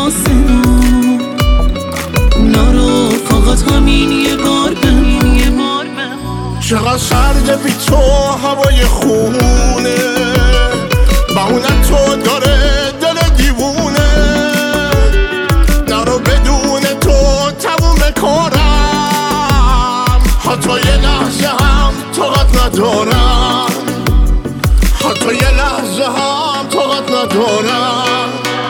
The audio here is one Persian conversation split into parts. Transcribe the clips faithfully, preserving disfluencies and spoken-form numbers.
آسمون نارو فقط همین یه بار بمون یه بار بمون. چقدر سرده بی تو هوای خونه، بهونه تو داره دل دیوونه، نرو بدون تو تموم کارم، حتی یه لحظه هم طاقت ندارم، حتی یه لحظه هم طاقت ندارم.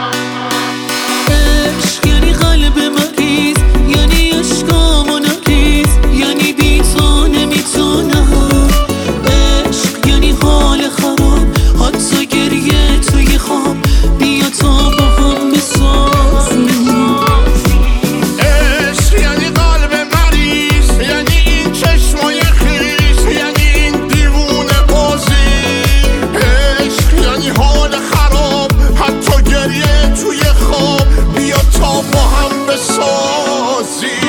عشق یعنی قلب مریض، یعنی عشقامو نریز، یعنی بی تو نمیتونم. عشق یعنی حال خراب، حتی گریه توی خواب، بیا تا با هم بسازیم. عشق یعنی قلب مریض، یعنی این چشمای خیس، یعنی این دیوونه بازی. عشق یعنی حال خراب، حتی گریه توی خواب، بیا تا با هم بسازیم.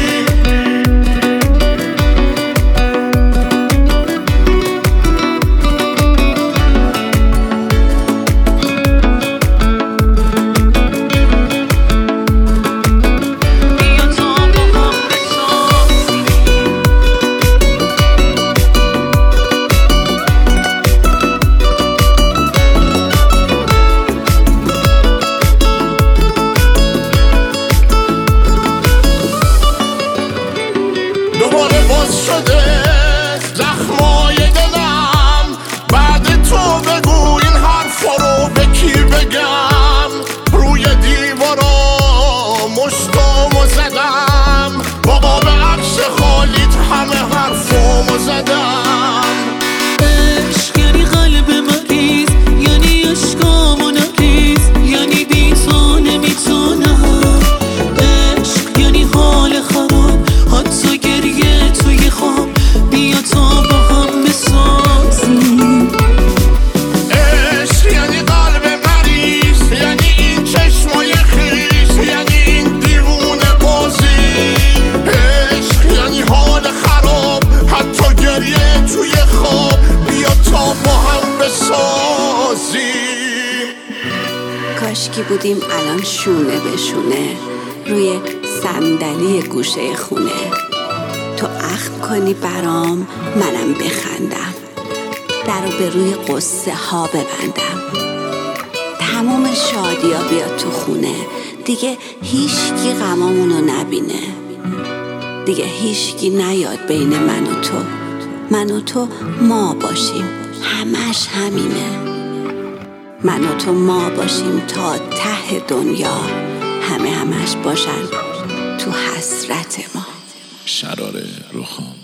دوباره باز شده زخمای دلم، بعد تو بگو این حرفا رو به کی بگم. روی دیوارا مشتامو زدم، بابا به عکس خالیت همه حرفامو زدم. عشق یعنی قلب مریض، یعنی عشقامو نریز، یعنی بی تو نمیتونم. عشق یعنی حال خراب، حتی گریه توی خواب، بیا تا با هم بسازیم. عشق یعنی قلب مریض، یعنی این چشمای خیس، یعنی این دیوونه بازی. عشق یعنی حال خراب، حتی گریه توی خواب، بیا تا با هم بسازیم. کاشکی بودیم الان شونه به شونه روی صندلی گوشه خونه، تو اخم کنی برام منم بخندم، درو به روی قصه ها ببندم، تمام شادیا بیاد تو خونه، دیگه هیچکی غمامونو نبینه، دیگه هیچکی نیاد بین من و تو، من و تو ما باشیم همش همینه، من و تو ما باشیم تا ته دنیا، همه همش باشن تو حسرت ما. شراره روخام.